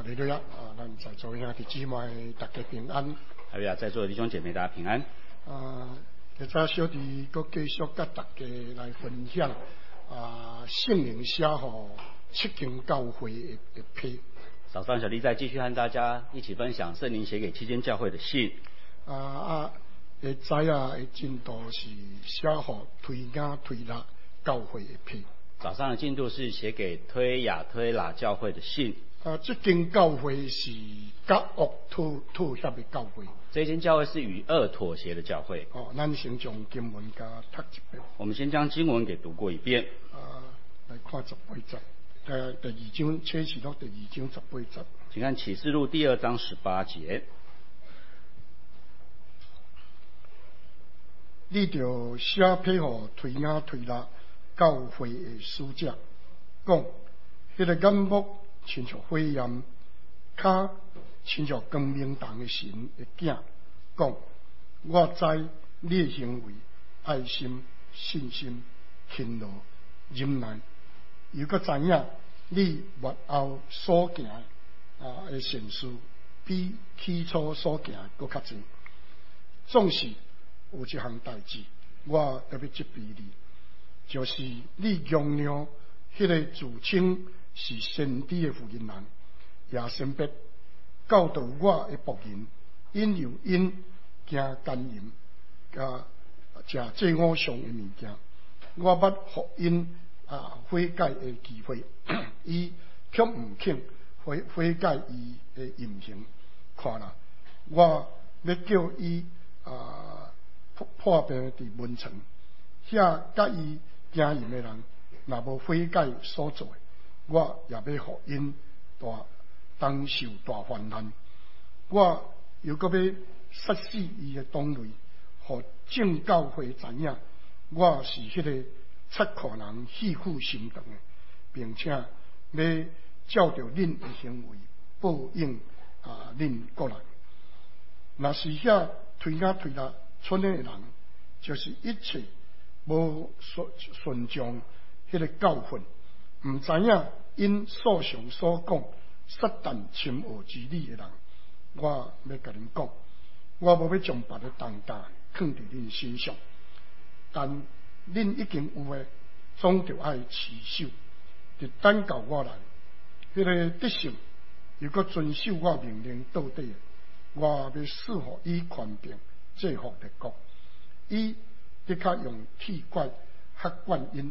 利路亚啊！咱在座兄弟姊妹大家平安。 还有在座的弟兄姐妹，大家平安。 今早小弟佮继续甲大家来分享圣灵写予七间教会的批。 早上小弟再继续和大家一起分享圣灵写给七间教会的信。 会知的进度是写予推雅推拉教会的批。 早上的进度是写给推雅推拉教会的信。 这间教会是甲恶妥协的教会。 这间教会是与恶妥协的教会。 咱先将经文甲读一遍。 我们先将经文给读过一遍。 来看18节。第二章启示录第2章18节。 请看启示录第2章18节。 你就写批予推雅推拉教会的使者，讲迄个眼目亲像火焰，脚亲像光明堂的神的囝，讲我知你的行为、爱心、信心、勤劳、忍耐，又搁知影你末后所行的善事，比起初所行搁较侪。总是有一项代志，我特别责备你，就是你强让迄个自称是先知的妇人人，也先别教导我的仆人，引诱因行奸淫，食祭偶像的物件。我捌互因悔改的机会，伊却唔肯悔改伊的淫行。看啦，我要叫伊破病伫门床，遐甲伊行淫的人，若无悔改所做的，我也要互因当受大患难。我又搁要杀死伊的党类，互正教会知影，我是迄个察看人戏苦心肠的，并且要照着恁的行为报应恁个人。若是遐推雅推拉村的人，就是一切无顺从迄个教训，唔知影因所上所讲撒旦侵恶之理的人，我要甲恁讲，我无要将别的重担放伫恁身上，但恁已经有诶，总着爱持守，就等到我来。迄个得胜如果遵守我命令到底的，我要赐予伊权柄制服列国。伊的确用铁拐吓惯因，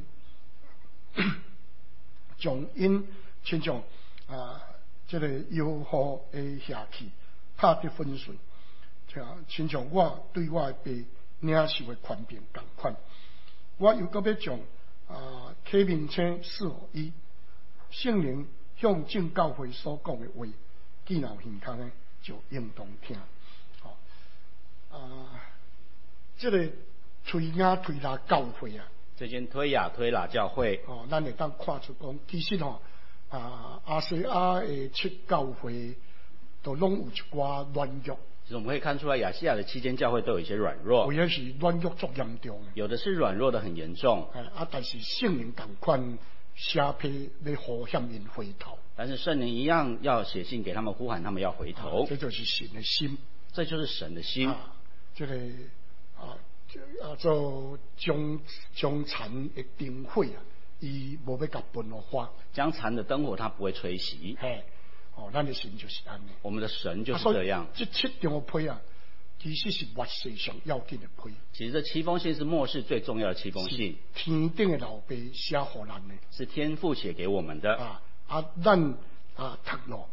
将因亲像这个妖狐的邪气拍得粉碎，亲像我对我的爸领受的权柄同款。我又搁要将启明星赐予伊，圣灵向正教会所讲的话，既然有耳孔呢，就应当听。这个推雅推拉教会这间推雅推拉教会， 咱会当看出讲，其实亚细亚的7教会都拢有一寡软弱。 其实我们可以看出来，亚细亚的7间教会都有一些软弱， 有些是软弱足严重的， 有的是软弱的很严重。 但是圣灵同款写批要呼喊因回头。但是圣灵一样要写信给他们，呼喊他们要回头。 这就是神的心， 这就是神的心。 这个做将残的灯火伊无要甲分落花。将残的灯火它不会吹熄。 咱的神就是安尼。 我们的神就是这样。 这7张批其实是末世上要紧的批。 其实这7封信是末世最重要的7封信。 天顶的老爸写予咱的。是天父写给我们的。 咱读咯，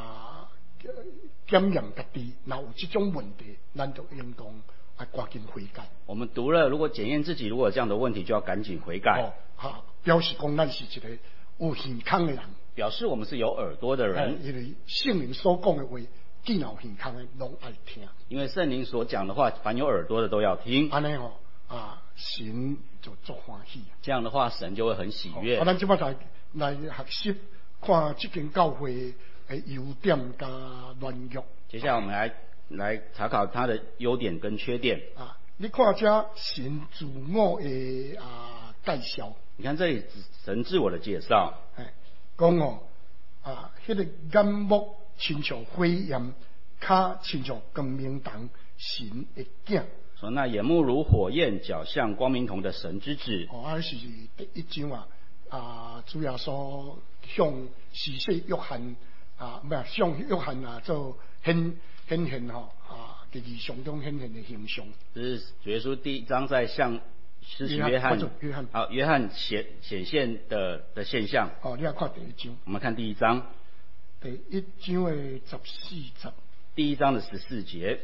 检验家己，若有这种问题，咱就应当赶紧悔改。 我们读了，如果检验自己，如果有这样的问题，就要赶紧悔改。 表示讲咱是一个有耳孔的人， 表示我们是有耳朵的人。 因为圣灵所讲的话，既然有耳孔的，拢爱听。因为圣灵所讲的话，凡有耳朵的都要听。 安尼神就足欢喜。 这样的话，神就会很喜悦。 咱即摆来学习，看这间教会的优点加软弱。 接下来我们来查考它的优点跟缺点。 你看这神自我的介绍。 你看这里神自我的介绍。 讲迄个眼目亲像火焰，脚亲像光明灯，神的囝。 说那眼目如火焰，脚像光明铜的神之子。 是第一章主要所向施洗约翰向约翰做显现第二章中显现的形象。 这是主耶稣第一章在向施洗约翰显现的现象。 你要看第一章。 我们看第一章。 第一章的14节。 第一章的14节。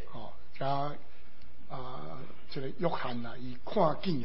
这个约翰伊看见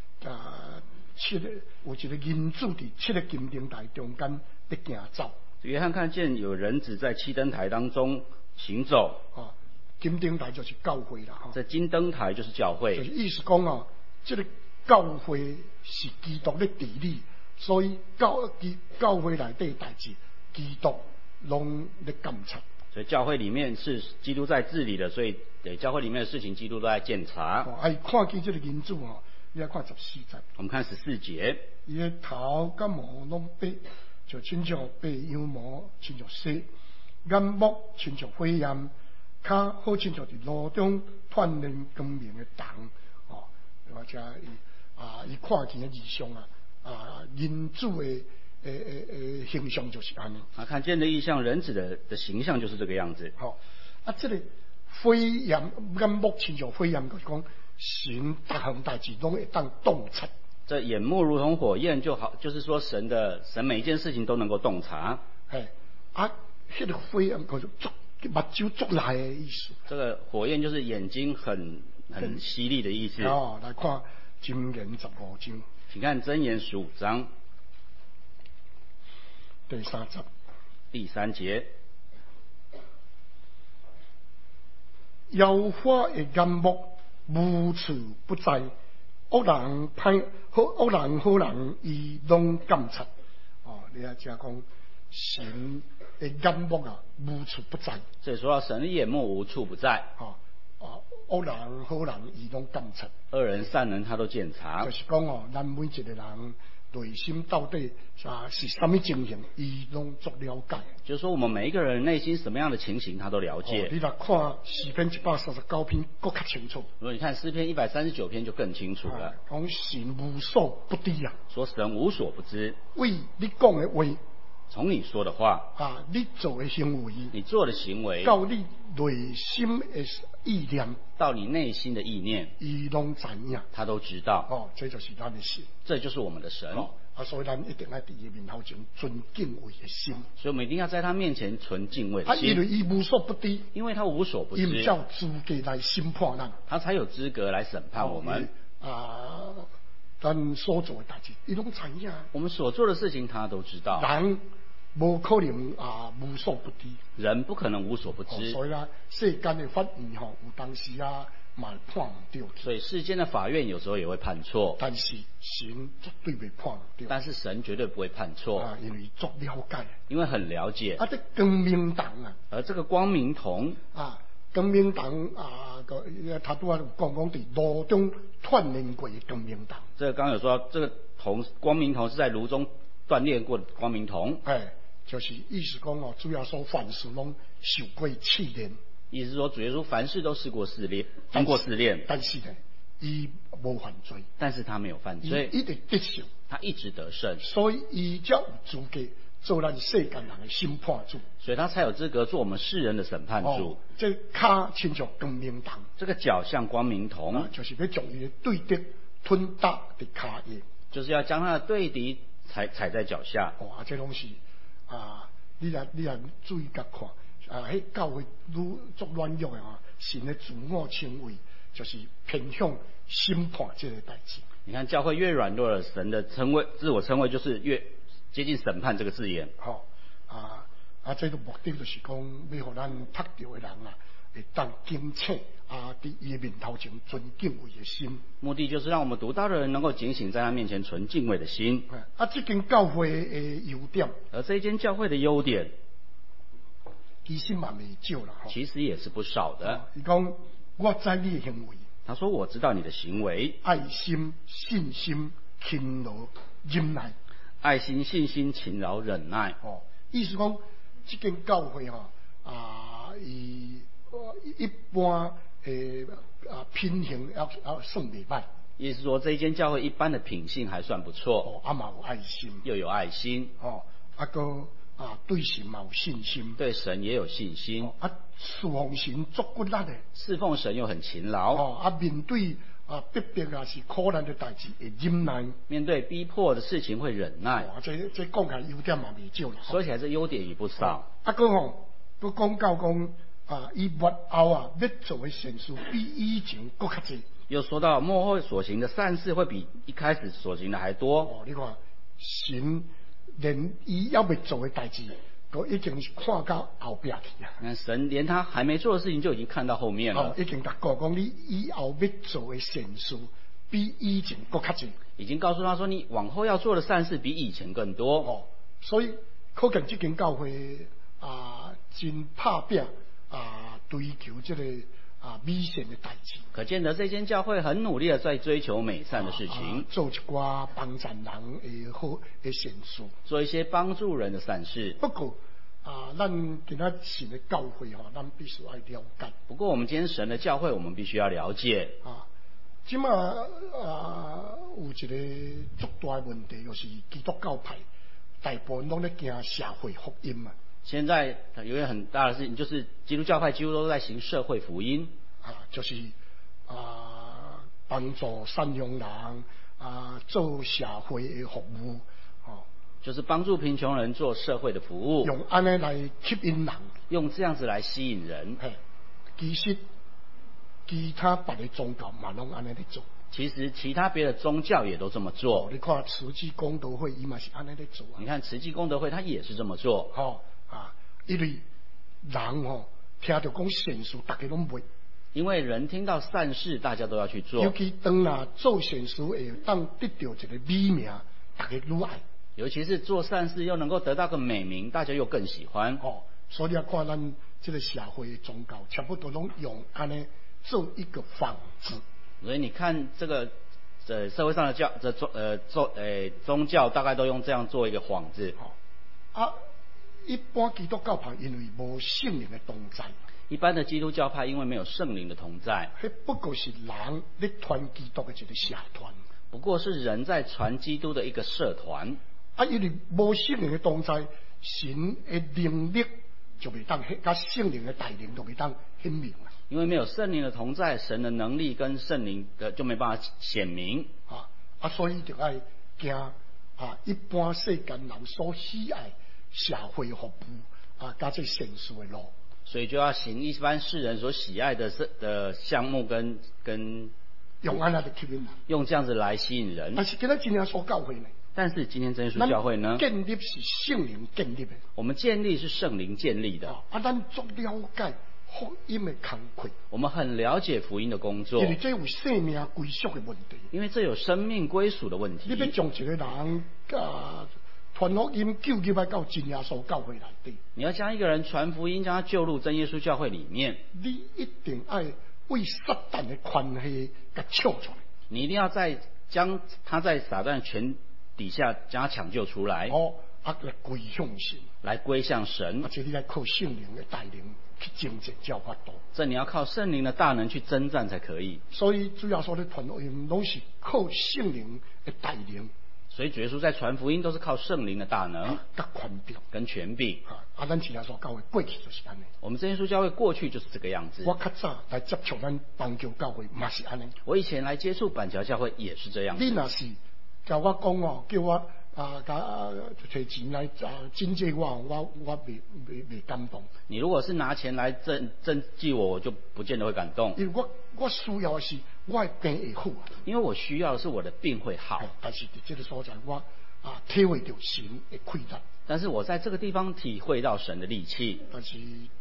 有一个银子伫7个金灯台中间在行走。 约翰看见有人子在7灯台当中行走。 金灯台就是教会啦。 这金灯台就是教会。 就是意思讲这个教会是基督的治理，所以教会内底代志，基督拢在监察。 所以教会里面是基督在治理的，所以教会里面的事情基督都在检查。 看见这个银子你要看14节。我们看 14节。 伊的头甲毛拢白，就亲像白羊毛，亲像雪；眼目亲像火焰，脚好亲像伫路中锻炼光明的灯。或者伊看见的异象人子的形象就是安尼。 看见的异象，人子的形象就是这个样子。 这个火焰眼目亲像火焰，就是讲神各项代志拢会当洞察。 这眼目如同火焰就好，就是说神每一件事情都能够洞察。 那个火焰就是目睭足来的意思。 这个火焰就是眼睛很犀利的意思。 来看箴言15章。 请看箴言15章第3节。 妖花的眼目无处不在，恶人好人伊拢监察。你啊，只讲神的眼目无处不在。 所以说到神的眼目无处不在。 恶人好人伊拢监察。 恶人善人他都检查。 就是讲咱每一个人内心到底是什么情形，伊拢作了解。 就是说，我们每一个人内心什么样的情形，他都了解。 你来看诗篇139篇，更加清楚。 如果你看诗篇139篇，就更清楚了。 讲神无所不知说神无所不知。 为你讲的话， 从你说的话你做的行为， 你做的行为， 到你内心的意念， 到你内心的意念， 伊拢知影， 他都知道。 这就是咱的神， 这就是我们的神。 所以咱一定要在伊面头前存敬畏的心。 所以我们一定要在他面前存敬畏的心。 因为伊无所不知， 因为他无所不知， 伊才有资格来审判咱， 他才有资格来审判我们。 咱所做的代志，伊拢知影。 我们所做的事情，他都知道。 人无可能无所不知， 人不可能无所不知。 所以世间的法院有当时嘛判唔对。 所以世间的法院有时候也会判错， 但是神绝对袂判唔对。 但是神绝对不会判错， 因为足了解， 因为很了解。 这光明灯而这个光明铜光明灯他拄仔讲伫炉中锻炼过的光明灯。 这个刚刚有说，这个光明铜是在炉中锻炼过的光明铜。 就是意思讲主要说凡事拢受过试炼。 意思是说，主耶稣凡事都试过试炼，经过试炼。 但是呢，伊无犯罪。 但是他没有犯罪， 伊一直得胜， 他一直得胜， 所以伊才有资格做咱世间人的审判主。 所以他才有资格做我们世人的审判主。 这脚亲像光明灯， 这个脚像光明铜， 就是要将伊的对敌吞打在脚下， 就是要将他的对敌踩在脚下。 这拢是你来注意甲看。迄教会愈作软弱神的自我称谓就是偏向审判这个代志。 你看教会越软弱了，神的自我称谓就是越接近审判这个字眼。 这个目的就是讲，要互咱读到的人会当警醒伫伊面头前存敬畏的心。 目的就是让我们读到的人能够警醒，在他面前存敬畏的心。 这间教会的优点， 而这一间教会的优点， 其实嘛未少啦， 其实也是不少的。 伊讲我知你的行为， 他说我知道你的行为， 爱心、信心、勤劳、忍耐。爱心、信心、勤劳、忍耐。意思讲，这间教会一般品行要算袂歹。 意思说，这一间教会一般的品性还算不错， 嘛有爱心， 又有爱心， 对神嘛有信心， 对神也有信心， 侍奉神足骨力的， 侍奉神又很勤劳， 面对逼迫是苦难的代志会忍耐， 面对逼迫的事情会忍耐， 这讲起来优点嘛未少啦， 说起来这优点也不少。 佮讲到讲伊末后要做的善事比以前更较多。 又说到末后所行的善事会比一开始所行的还多。 你看神连伊要未做的代志，都已经是看到后壁去啊。 那神连他还没做的事情就已经看到后面了。 已经达过讲你以后要做的善事比以前更较多。 已经告诉他说，你往后要做的善事比以前更多。 所以可见这间教会真拍拼追求这个美善的代志。 可见得这间教会很努力的在追求美善的事情， 做一寡帮助人的好的善事， 做一些帮助人的善事。 不过咱今仔神的教会咱必须要了解。 不过我们今天神的教会，我们必须要了解。 即马有一个足大的问题，就是基督教派大部分拢咧行社会福音嘛。 现在有一个很大的事情，就是基督教派几乎都在行社会福音， 就是帮助善良人做社会的服务， 就是帮助贫穷人做社会的服务， 用安尼来吸引人， 用这样子来吸引人。 其实其他别的宗教嘛拢安尼在做。 其实其他别的宗教也都这么做。 你看慈济功德会，伊嘛是安尼在做。 你看慈济功德会，他也是这么做。 因为人听到讲善事，大家拢袂。 因为人听到善事，大家都要去做。 尤其当做善事会当得到一个美名，大家愈爱。 尤其是做善事又能够得到个美名，大家又更喜欢。 所以要看咱这个社会的宗教，差不多拢用安尼做一个幌子。 所以你看这个社会上的宗教大概都用这样做一个幌子。 一般基督教派因为无圣灵的同在， 一般的基督教派因为没有圣灵的同在， 不过是人咧传基督的一个社团， 不过是人在传基督的一个社团。 因为无圣灵的同在，神的能力就袂当，甲圣灵的带领就袂当显明啦。 因为没有圣灵的同在，神的能力跟圣灵的就没办法显明。 所以就爱行一般世间人所喜爱社会服务加这善事的路， 所以就要行一般世人所喜爱的项目跟用安那的吸引人， 用这样子来吸引人。 但是今天所教会呢？ 但是今天真耶稣教会呢？ 建立是圣灵建立的， 我们建立是圣灵建立的。 咱足了解福音的工作， 我们很了解福音的工作， 因为这有生命归属的问题， 因为这有生命归属的问题。 你要将一个人传福音救入来到真耶稣教会内底， 你要将一个人传福音，将他救入真耶稣教会里面， 你一定要为撒旦的权势给抢出来。 你一定要将他在撒旦权底下将他抢救出来。 来归向神， 来归向神。 这你来靠圣灵的带领去征战才有法度。 这你要靠圣灵的大能去征战才可以。 所以主要说的传福音都是靠圣灵的带领。 所以主耶稣在传福音都是靠圣灵的大能跟权柄。 咱其他所教会过去就是安尼。 我们真耶稣教会过去就是这个样子。 我较早来接触咱板桥教会嘛是安尼。 我以前来接触板桥教会也是这样子。 你若是叫我讲叫我摕钱来赈济我未感动。 你如果是拿钱来赈济我就不见得会感动。 因为我需要的是我的病会好。因为我需要的是我的病会好。 但是在这个所在我体会到神的快乐。 但是我在这个地方体会到神的力气。 但是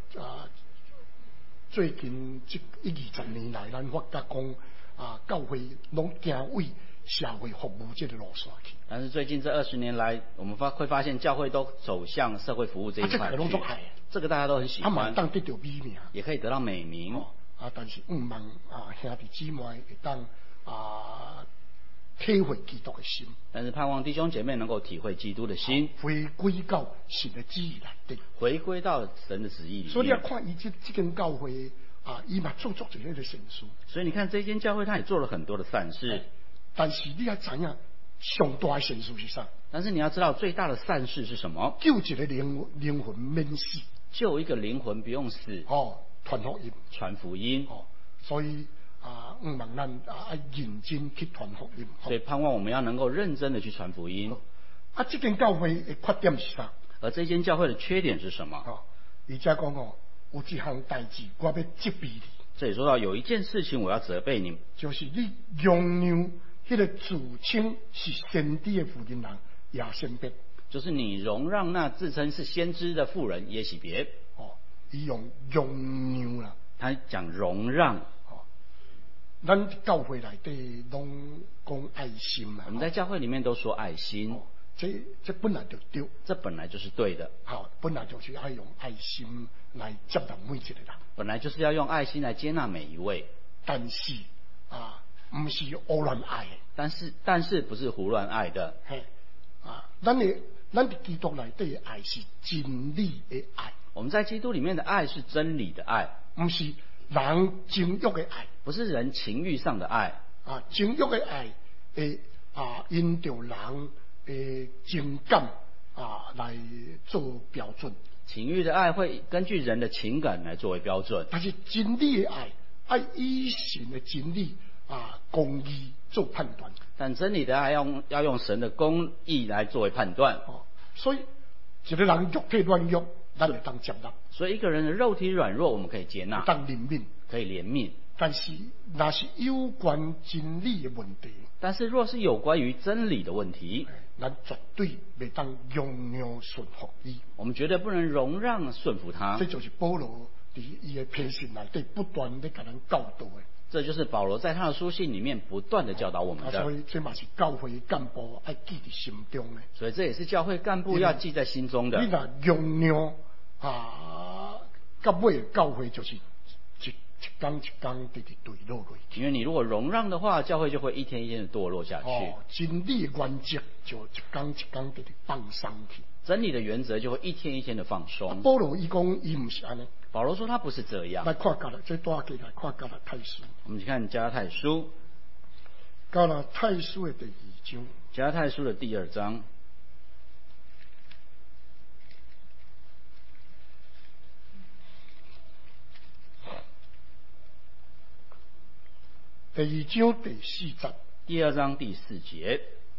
最近这20年来，咱发觉讲教会拢行为社会服务这个路线去。 但是最近这20年来，我们会发现教会都走向社会服务这一块去。这个大家都很喜欢。 当得到美名， 也可以得到美名。 但是望兄弟姊妹会当体会基督的心。 但是盼望弟兄姐妹能够体会基督的心， 回归到神的旨意内底， 回归到神的旨意里面。 所以你要看伊这间教会伊嘛做一些的善事。 所以你看这间教会，他也做了很多的善事。 但是你要知影，上大的善事是啥？ 但是你要知道最大的善事是什么？ 救一个灵魂免死， 救一个灵魂不用死。 传福音， 传福音。 所以望咱认真去传福音。 所以盼望我们要能够认真的去传福音。 这间教会的缺点是啥？ 而这间教会的缺点是什么？ 而且讲有一项代志我要责备你。 这里说到有一件事情我要责备你， 就是你容让那个自称是先知的妇人人亚先别， 就是你容让那自称是先知的妇人耶洗别。 伊用容让啦， 他讲容让。 咱教会内底拢讲爱心嘛。 我们在教会里面都说爱心。 这本来就对， 这本来就是对的。 本来就是要用爱心来接纳每一个人。 本来就是要用爱心来接纳每一位。 但是不是胡乱爱的。 但是不是胡乱爱的。 咱的基督内底的爱是真理的爱。 我们在基督里面的爱是真理的爱， 不是人情欲的爱， 不是人情欲上的爱。 情欲的爱因着人的情感来做标准。 情欲的爱会根据人的情感来作为标准。 但是真理的爱以神的真理公义做判断。 但真理的爱要用神的公义来作为判断。 所以一个人肉体软弱，咱会当接纳。 所以一个人的肉体软弱，我们可以接纳， 当怜悯， 可以怜悯。 但是那是有关真理的问题。 但是若是有关于真理的问题， 咱绝对袂当容让顺服伊。 我们绝对不能容让顺服他。 这就是保罗在伊的篇信内底不断的给咱教导的。 这就是保罗在他的书信里面不断的教导我们的。 所以这嘛是教会干部要记在心中的。 所以这也是教会干部要记在心中的。 你若容让到尾教会就是一天一天直坠落落去。 因为你如果容让的话，教会就会一天一天的堕落下去。 真理的原则就一天一天直放松去。 真理的原则就会一天一天的放松。 保罗伊讲伊唔是安尼。 保罗说他不是这样。 来看加拉，这大家来看加拉太书。 我们去看加拉太书。 加拉太书的第2章。 加拉太书的第2章。 第2章第4节。 第2章第4节。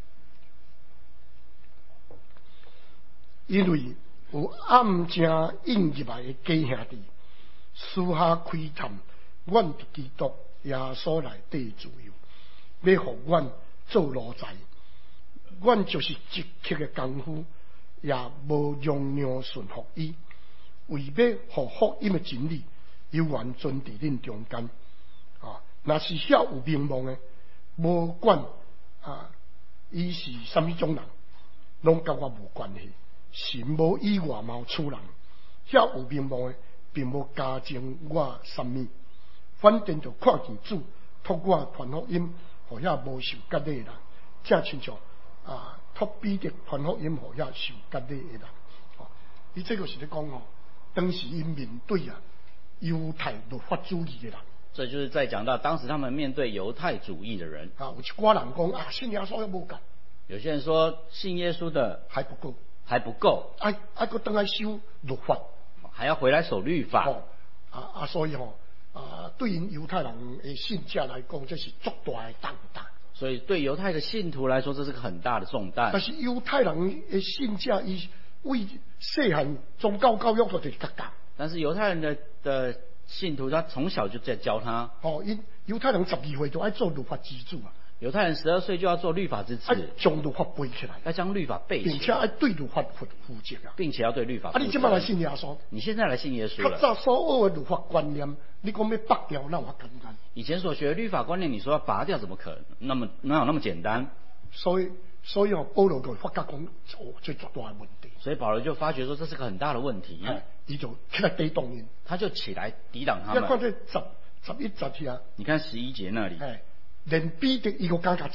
因为有暗正引入来的假兄弟，私下窥探阮伫基督耶稣内底自由，要互阮做奴才。阮就是积极的功夫，也无容让顺服伊，为要互福音的真理永远存伫恁中间。若是遐有名望的，无管伊是什么种人，拢甲我无关系。神无以外貌处人，遐有名望的，并无加增我什么，反正就看见主托我传福音，互遐无受割礼的人，正亲像托彼得传福音，互遐受割礼的人。伊这个是咧讲当时因面对犹太律法主义的人。 这就是在讲到当时他们面对犹太主义的人。 有一寡人讲信耶稣还无够。有些人说信耶稣的还不够。还搁当来修律法， 还要回来守律法。 所以对于犹太人的信者来讲，这是足大的重担。 所以对犹太的信徒来说，这是个很大的重担。 但是犹太人的信者，伊为细汉宗教教育就是较教。 但是犹太人的信徒，他从小就在教他。 因犹太人12岁就爱做律法之子啊。 犹太人12岁就要做律法之子， 将律法背起来， 要将律法背起来， 并且要对律法负责啊， 并且要对律法负责。 你现在来信耶稣， 你现在来信耶稣了。 较早所有的律法观念，你讲要拔掉，那么简单。 以前所学的律法观念，你说要拔掉，怎么可能？哪有那么简单？ 所以保罗就发觉讲，这绝大的问题。 所以保罗就发觉说，这是个很大的问题。 他就起来抵挡因， 他就起来抵挡他们。 你看这11节啊， 你看11节那里。 连彼得伊个讲他这比，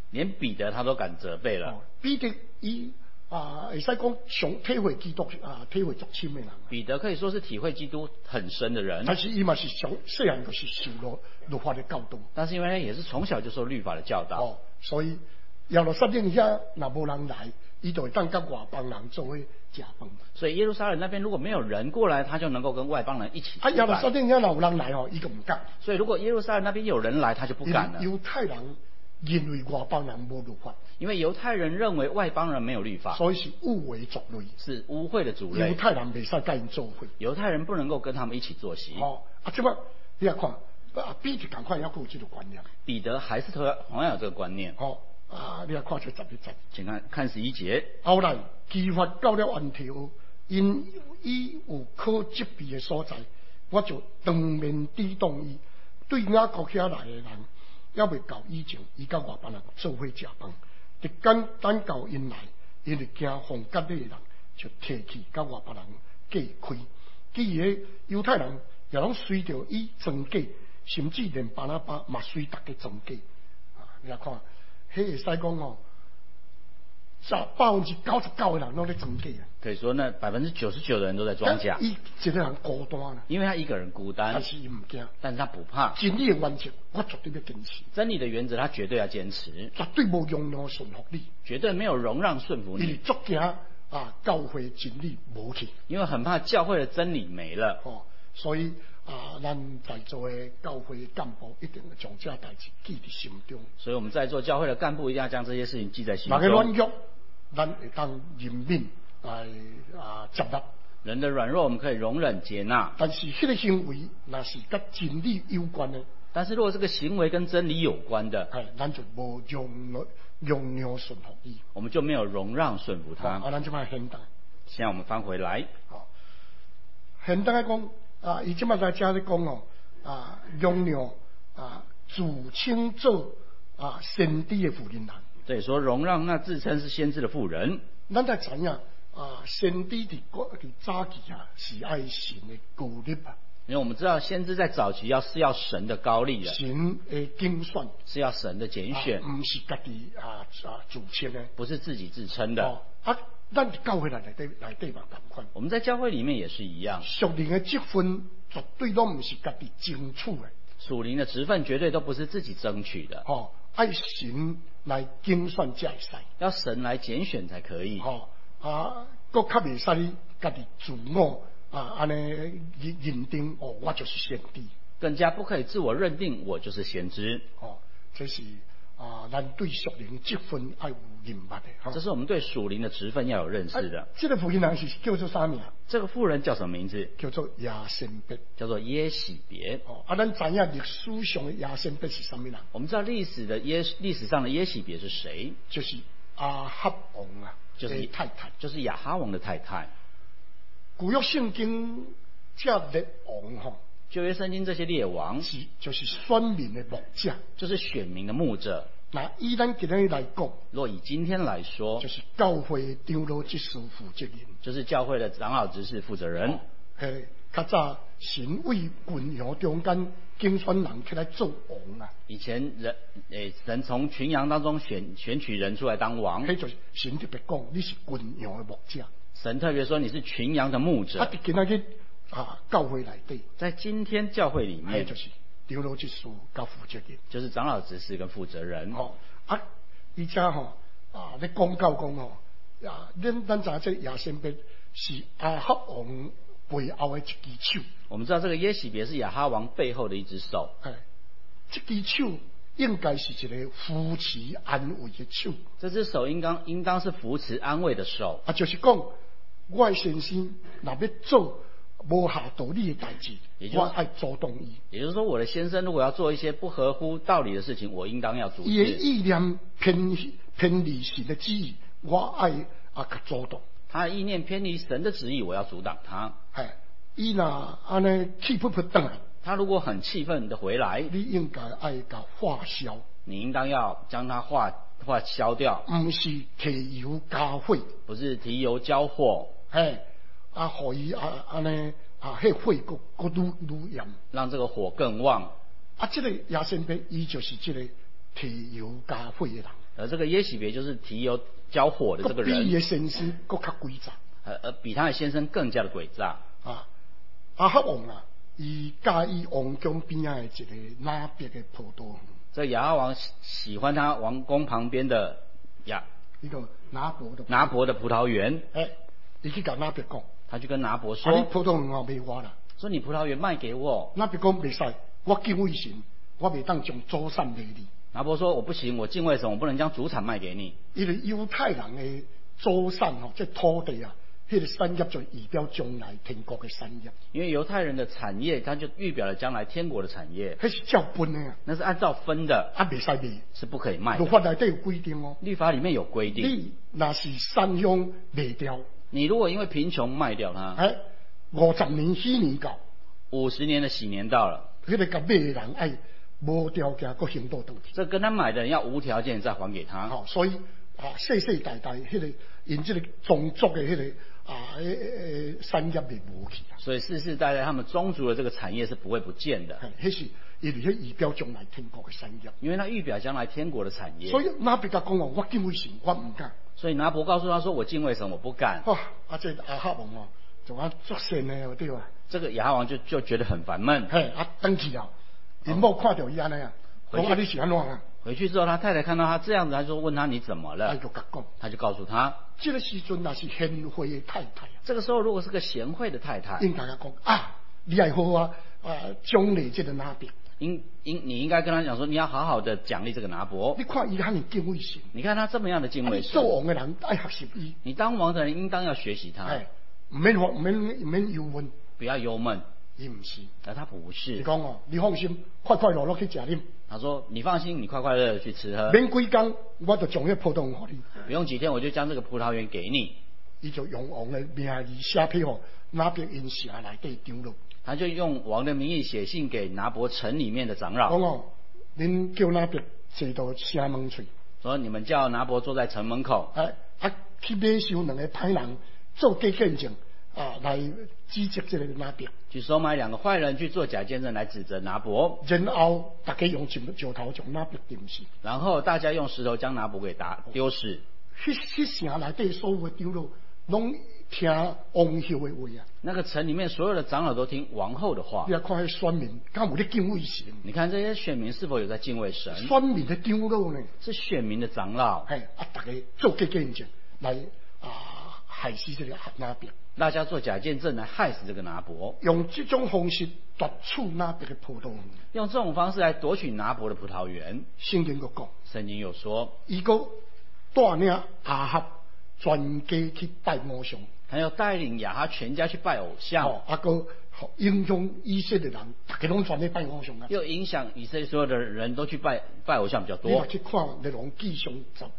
连彼得他都敢责备了。 彼得会使讲上体会基督体会足深的人。 彼得可以说是体会基督很深的人， 但是伊嘛是上细汉就是受了律法的教导。 但是因为他也是从小就受律法的教导， 所以耶路撒冷遐若无人来，伊就会当甲外邦人做伙食饭。 所以耶路撒冷那边如果没有人过来，他就能够跟外邦人一起吃饭。 耶路撒冷遐若有人来伊就唔敢。 所以如果耶路撒冷那边有人来，他就不敢了。 犹太人认为外邦人无律法， 因为犹太人认为外邦人没有律法， 所以是污秽族类， 是污秽的族类。 犹太人袂使甲因做伙， 犹太人不能够跟他们一起坐席。 即摆你看，彼得赶快要有这个观念。 彼得还是同样有这个观念。 你看这11节， 请看11节。 后来基法到了安提阿，因伊有可责备的所在，我就当面抵挡伊。对雅各遐来的人，也未到以前，伊甲外邦人做伙食饭。直等到因来，因就惊奉割礼的人，就提起甲外邦人隔开。其余犹太人也拢随着伊装假，甚至连巴拿巴嘛随大家装假。你来看，迄会使讲99%的人拢在装假啊。 可以说那99%的人都在装假。 伊一个人孤单啊， 因为他一个人孤单， 但是伊唔惊， 但是他不怕。 真理的原则，我绝对要坚持。 真理的原则，他绝对要坚持， 绝对无容让顺服你， 绝对没有容让顺服你。 你足惊教会真理无去， 因为很怕教会的真理没了。 所以咱在座的教会干部一定要将这代志记在心中。 所以我们在座教会的干部一定要将这些事情记在心中。 人的软弱，咱会当忍忍来接纳。 人的软弱我们可以容忍接纳， 但是迄个行为那是跟真理有关的。 但是如果这个行为跟真理有关的， 咱就无容让顺服伊， 我们就没有容让顺服他。 咱就卖现代。 现在我们翻回来， 现代讲伊即摆在遮咧讲容让自称做先知的妇人人。 对，说容让那自称是先知的妇人。 咱才知影先知伫早期是爱神的高立啊。 因为我们知道先知在早期是要神的高丽的， 神的精选， 是要神的拣选， 不是家己自称的， 不是自己自称的。 咱教会内底嘛同款。 我们在教会里面也是一样， 属灵的职分绝对都不是家己争取的， 属灵的职分绝对都不是自己争取的。 爱神来精选才会使， 要神来拣选才可以。 搁较袂使家己自我安尼认定我就是先知， 更加不可以自我认定我就是先知。 这是咱对属灵职分要有认识的。 这是我们对属灵的职分要有认识的。 这个妇人是叫做啥名？ 这个妇人叫什么名字？ 叫做亚先别， 叫做耶洗别。 咱知影历史上的亚先别是什么人？ 我们知道历史上的耶洗别是谁？ 就是亚哈王就是太太， 就是亚哈王的太太。 古约圣经这列王旧约圣经这些列王就是选民的牧者， 就是选民的牧者。 那以咱今天来讲， 若以今天来说， 就是教会长老执事负责人， 就是教会的长老执事负责人。 较早神为群羊中间拣选人起来做王啊。 以前神从群羊当中选取人出来当王， 迄就是神特别讲你是群羊的牧者。 神特别说你是群羊的牧者。 今仔日教会内底， 在今天教会里面， 就是长老执事跟负责人， 就是长老执事跟负责人。 而且咧讲到讲咱知这亚先别是亚哈王背后的一支手。我们知道这个耶洗别是亚哈王背后的一只手。 这支手应该是一个扶持安慰的手。 这只手应当是扶持安慰的手。 就是讲我的先生若要做无下道理的代志，我爱阻挡伊。 也就是说，我的先生如果要做一些不合乎道理的事情，我应当要阻止。 伊的意念偏离神的旨意，我爱甲阻挡。 他的意念偏离神的旨意，我要阻挡他。 伊若安尼气不等来， 他如果很气愤的回来， 你应该爱甲化消。 你应当要将他化消掉， 不是提油加火， 不是提油浇火。 互伊安尼迄火搁愈严， 让这个火更旺。 这个亚先别伊就是这个提油加火的人。 而这个耶洗别就是提油浇火的这个人， 比伊的先生更加诡诈， 比他的先生更加的诡诈。 亚哈王啊，伊介意王宫边仔的一个拿别的葡萄园。 这亚哈王喜欢他王宫旁边的一个拿伯的葡萄园。 伊去甲拿别讲， 他就跟拿伯说：“ 你葡萄园卖我啦。” 说你葡萄园卖给我。 拿别讲袂使，我敬畏神，我袂当将祖产卖你。 拿伯说：“我不行，我敬畏神，我不能将主产卖给你。” 因为犹太人的祖产这土地啊，迄个产业就预表将来天国的产业。 因为犹太人的产业，它就预表了将来天国的产业。 迄是照分的啊， 那是按照分的， 袂使卖， 是不可以卖的。 律法内底有规定哦， 律法里面有规定。 你若是产乡卖掉， 你如果因为贫穷卖掉它 ，50年喜年到 ，50年的喜年到了， 迄个甲买的人爱无条件搁行到倒去。 这跟他买的人要无条件再还给他。 所以世世代代迄个因这个宗族的迄个产业袂无去啊。 所以世世代代他们宗族的这个产业是不会不见的。 迄是因为迄预表将来天国的产业。 因为它预表将来天国的产业。 所以拿别甲讲哦，我敬畏神，我唔敢。 所以拿伯告诉他说：“我敬畏神，我不敢。” 这亚哈王哦，就作神的对吧？ 这个亚哈王就觉得很烦闷。 登去啊，因某看到伊安尼啊，讲你是安怎啊？ 回去之后，他太太看到他这样子，他就问他你怎么了？他就告诉他， 这个时阵那是贤惠的太太。 这个时候如果是个贤惠的太太， 应该讲你还好奖励这个拿别。 你应该跟他讲说，你要好好的奖励这个拿伯。 你看伊很敬畏神， 你看他这么样的敬畏神。 做王的人爱学习伊。 你当王的人应当要学习他。 唔免忧闷， 不要忧闷。 伊唔是， 他不是。 你讲你放心，快快乐乐去吃啉。 他说你放心，你快快乐乐去吃喝。 免几天，我就将迄葡萄园给你。 不用几天，我就将这个葡萄园给你。 伊就用王的名义写批予拿别因城内底长老。 他就用王的名义写信给拿伯城里面的长老。 讲恁叫拿别坐到城门处。 说你们叫拿伯坐在城门口。 去买收两个歹人做假见证来指责这个拿别。 去收买2个坏人去做假见证来指责拿伯。 然后大家用石头将拿别钉死。 然后大家用石头将拿伯给丢死。 迄城内底所有的长老拢听王后的话啊。 那个城里面所有的长老都听王后的话。 你来看迄选民，敢有咧敬畏神？ 你看这些选民是否有在敬畏神？ 选民的长老呢？ 是选民的长老。 大家做假见证来害死这个拿别。 大家做假见证来害死这个拿伯。 用这种方式夺取拿别的葡萄园。 用这种方式来夺取拿伯的葡萄园。 圣经有讲。 圣经有说。 伊个带领亚哈全家去拜偶像。 他要带领亚哈全家去拜偶像。 个影响以色列人，大家拢全去拜偶像啊。 又影响以色列所有的人都去拜偶像比较多。 你去看列王记上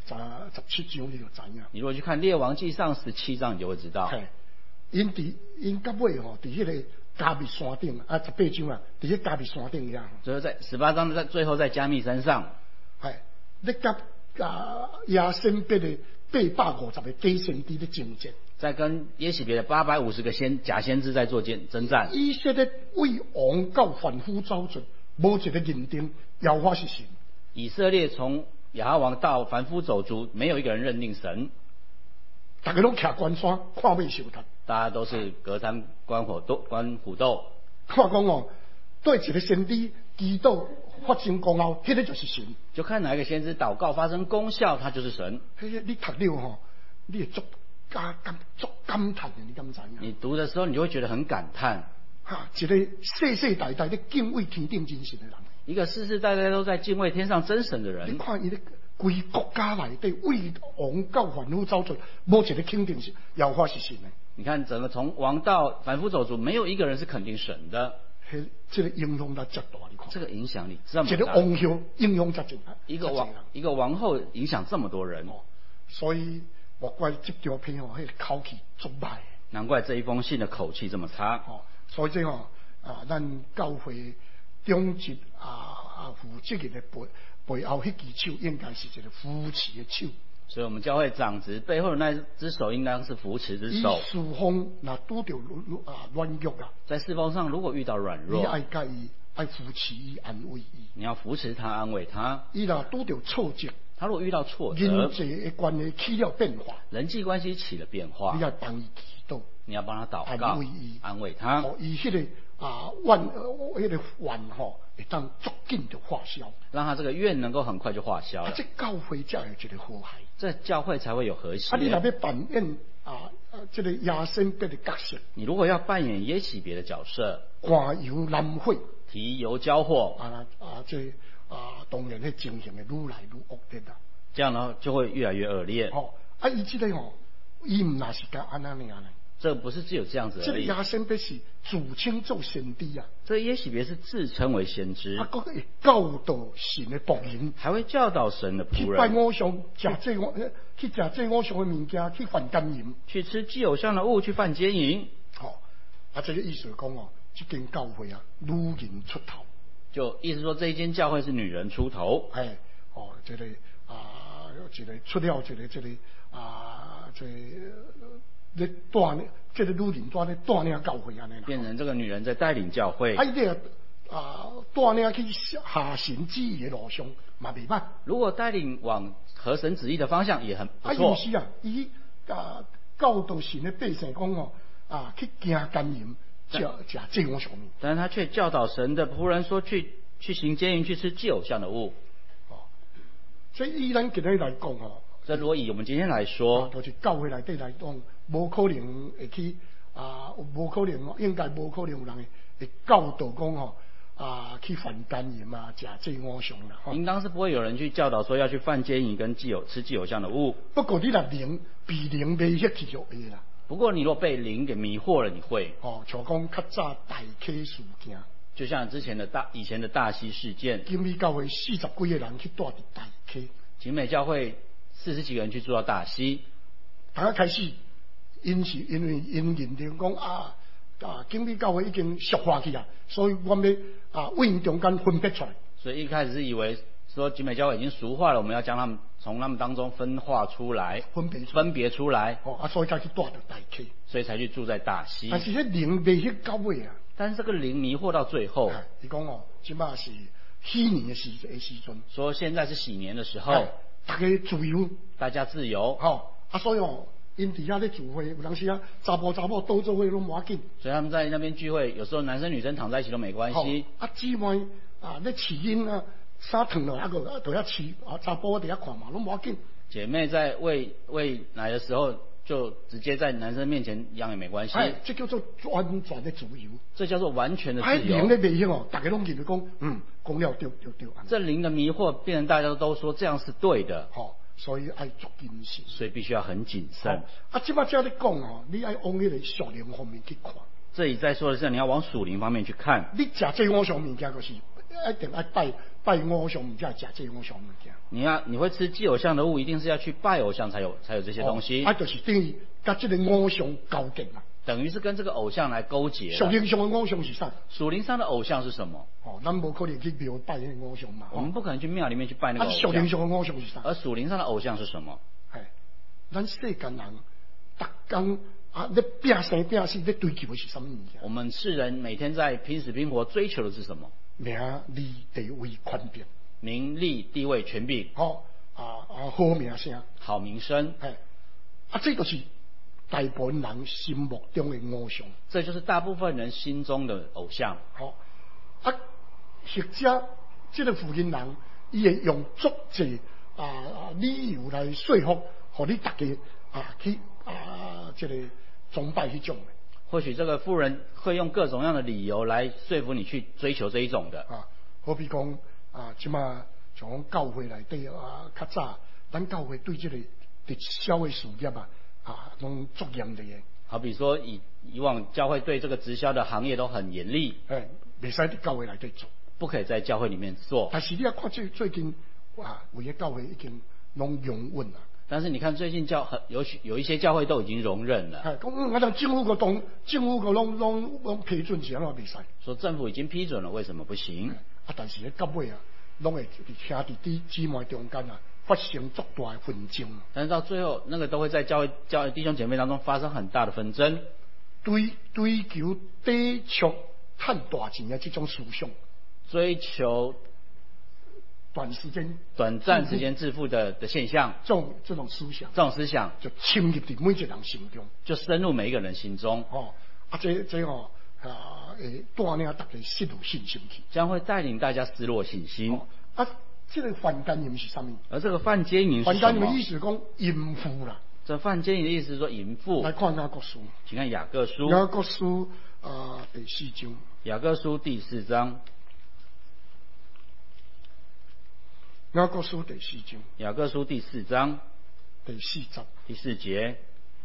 17章，你就知影。 你如果去看列王记上17章，你就会知道。 因到尾伫迄个加密山顶18章啊，伫迄加密山顶呀。 所以在18章在最后在加密山上。 你甲亚先别的850个假先知的征战。 在跟耶洗别的850个假先知在做征战。 以色列为王到凡夫走出，无一个认定耶和华是神。 以色列从亚哈王到凡夫走卒，没有一个人认定神。 大家拢徛关山看尾受ทั大家都是隔山观虎斗。 看讲对一个先知祈祷发生功效，迄个就是神。 就看哪一个先知祷告发生功效，他就是神。 你读了你会足感叹的，你敢知影？ 你读的时候，你就会觉得很感叹。 一个世世代代的敬畏天顶真神的人， 一个世世代代都在敬畏天上真神的人。 你看伊咧规国家内底为王到凡夫走出，无一个肯定是耶和华是神的。 你看整个从王到凡夫走卒，没有一个人是肯定神的。 这个影响力极大，你看。 这个影响力这么大。 这个王后影响极大。 一个王后影响这么多人。 所以我怪这条片迄个口气足歹。 难怪这一封信的口气这么差。 所以这咱教会中职负责的背后迄支手，应该是一个扶持的手。 所以我们教会长子背后的那只手应当是扶持之手。 侍奉那拄到软弱啊， 在侍奉上如果遇到软弱， 你爱介意，爱扶持伊，安慰伊。 你要扶持他，安慰他。 伊若拄到挫折， 他如果遇到挫折， 人际的关系起了变化， 人际关系起了变化， 你要帮伊祈祷， 你要帮他祷告，安慰他， 伊迄个怨吼，会当足紧就化消， 让他这个怨能够很快就化消了。 这教会才有一个和谐， 这教会才会有和谐。 你若要扮演这个亚森别的角色， 你如果要扮演耶洗别的角色， 赶油燃火， 提油交货， 当然，迄情形会愈来愈恶劣啦。 这样呢，就会越来越恶劣。 伊这个伊唔那是甲安那样呢？ 这不是只有这样子而已。 这个亚森别是自称做先知啊。 这耶洗别是自称为先知。 佫会教导神的仆人， 还会教导神的仆人。 去拜偶像，食这偶像的物件，去犯奸淫， 去吃祭偶像的物，去犯奸淫。 这个意思讲这间教会女人出头。 就意思说这一间教会是女人出头。 这个出了这个咧带这个女人在咧带领教会安尼啦。 变成这个女人在带领教会。 带领去下神旨意的路上嘛袂歹。 如果带领往合神旨意的方向也很不错。 是伊教导神的百姓讲去行奸淫。食祭偶像物， 但是他却教导神的仆人说去行奸淫，去吃祭偶像的物。 所以以咱今日来讲这如果以我们今天来说， 就是教会内底来讲，无可能会去无可能应该无可能有人会教导讲去犯奸淫食祭偶像啦。 应当是不会有人去教导说要去犯奸淫跟吃祭偶像的物。 不过你若被灵迷惑去就会啦。 不过你若被灵给迷惑了，你会像讲较早大溪事件， 就像以前的大溪事件， 景美教会40几个人去住伫大溪， 景美教会40几个人去住到大溪， 刚开始因为认定讲景美教会已经俗化去啊，所以我们要为中间分别出来， 所以一开始是以为说景美教会已经俗化了，我们要将他们从他们当中分化出来，分别出来。 所以才去住到大溪， 所以才去住在大溪。 但是这灵迷惑到尾啊， 但是这个灵迷惑到最后， 你讲即马是喜年的时阵， 说现在是喜年的时候， 大家自由， 大家自由， 所以因底下咧聚会，有当时查甫倒做伙拢无要紧。 所以他们在那边聚会，有时候男生女生躺在一起都没关系。 姊妹咧饲囡衫烫了就要饲查甫伫遐看嘛，拢无要紧。 姐妹在喂奶的时候，就直接在男生面前养也没关系。 这叫做完全的自由。 这叫做完全的自由。 灵的迷惑大家拢认为讲，讲了对。 这灵的迷惑变成大家都说这样是对的。 所以要足谨慎。 所以必须要很谨慎。 即马这样讲你要往那个属灵方面去看。 这里在说的是你要往属灵方面去看。 你食这偶像物件就是一定要拜偶像物件，食这偶像物件。 你会吃祭偶像的物，一定是要去拜偶像才有这些东西。 就是等于跟这个偶像勾结嘛。 等于是跟这个偶像来勾结。 属灵上的偶像是啥？ 属灵上的偶像是什么？ 咱不可能去庙拜那个偶像嘛。 我们不可能去庙里面去拜那个偶像。 属灵上的偶像是啥？ 而属灵上的偶像是什么？ 咱世间人逐天咧拼生拼死，咧追求的是什么物件？ 我们世人每天在拼死拼活追求的是什么？ 名利地位权柄。 名利地位权柄。 好名声。 好名声。 这就是大部分人心目中的偶像。 这就是大部分人心中的偶像。 或者这个福音人，伊会用足济理由来说服，互你大家去这个崇拜迄种的。 或许这个妇人会用各种样的理由来说服你去追求这一种的。 好比讲即马像讲教会内底较早，咱教会对这个直销的事业拢足严厉的。 好比说以往教会对这个直销的行业都很严厉。 袂使伫教会内底做。 不可以在教会里面做。 但是你要看最近有些教会已经拢容忍了。 但是你看最近有一些教会都已经容忍了。 政府个拢批准是安怎袂使？ 说政府已经批准了，为什么不行？ 但是到尾拢会兄弟姊妹中间发生足大的纷争。 但是到最后，那个都会在教会弟兄姐妹当中发生很大的纷争。追求抵触赚大钱的这种思想。追求短暂时间致富的现象， 这种思想就侵入伫每一个人心中， 就深入每一个人心中。 这会带领大家失落信心去， 将会带领大家失落信心。 这个犯奸淫是什么？ 而这个犯奸淫是什么？ 犯奸淫的意思是讲淫妇啦。 这犯奸淫的意思是说淫妇。 来看雅各书， 请看雅各书。 雅各书第4章。 雅各书第4章。 雅各书第4章。 雅各书第4章第4节。